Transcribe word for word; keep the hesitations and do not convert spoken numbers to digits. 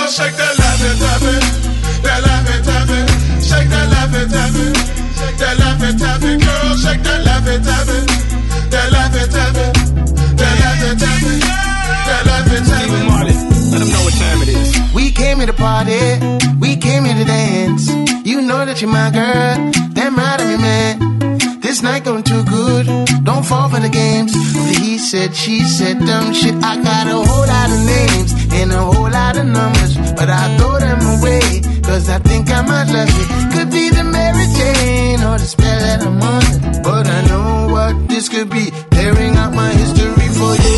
girl, shake that laffy-taffy. That laffy-taffy. Shake that laffy-taffy. That laffy-taffy. Girl, shake that laffy-taffy. That laffy-taffy. That laffy-taffy. That laffy-taffy. Marley, let them know what time it is. We came here to party. We came here to dance. You know that you're my girl. Damn right of me, man. This night going too good. Don't fall for the games. He said, she said, dumb shit. I got a whole lot of names and a whole lot of numbers, but I throw them away, cause I think I might love you. Could be the Mary Jane or the spell that I'm under, but I know what this could be. Tearing out my history for you.